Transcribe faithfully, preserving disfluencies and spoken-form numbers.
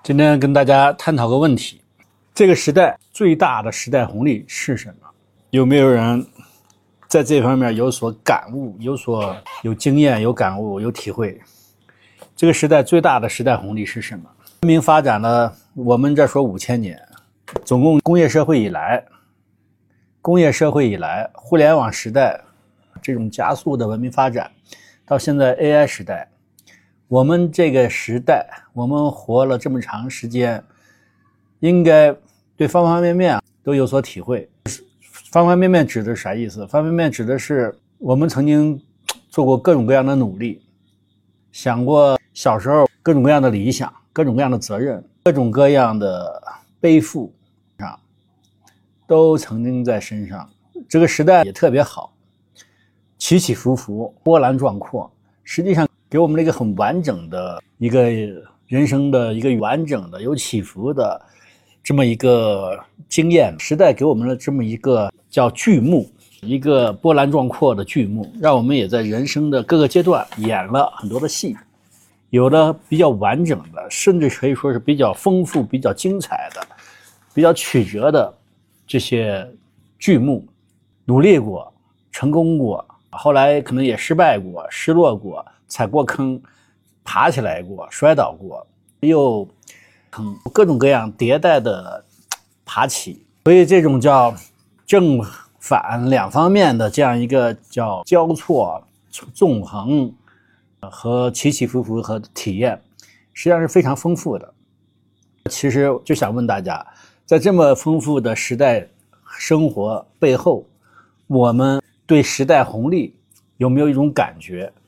今天跟大家探讨个问题，这个时代最大的时代红利是什么？有没有人在这方面有所感悟，有所有经验，有感悟，有体会？这个时代最大的时代红利是什么？文明发展了，我们这说五千年，总共工业社会以来，工业社会以来，互联网时代这种加速的文明发展，到现在 A I 时代，我们这个时代，我们活了这么长时间，应该对方方面面都有所体会。方方面面指的是啥意思？方方面面指的是我们曾经做过各种各样的努力，想过小时候各种各样的理想，各种各样的责任，各种各样的背负上，都曾经在身上。这个时代也特别好，起起伏伏，波澜壮阔，实际上给我们了一个很完整的一个人生的一个完整的有起伏的这么一个经验。时代给我们了这么一个叫剧目，一个波澜壮阔的剧目，让我们也在人生的各个阶段演了很多的戏，有的比较完整的，甚至可以说是比较丰富、比较精彩的、比较曲折的这些剧目，努力过，成功过，后来可能也失败过，失落过，踩过坑，爬起来过，摔倒过，又各种各样迭代的爬起。所以这种叫正反两方面的这样一个叫交错纵横和起起伏伏和体验，实际上是非常丰富的。其实就想问大家，在这么丰富的时代生活背后，我们对时代红利有没有一种感觉？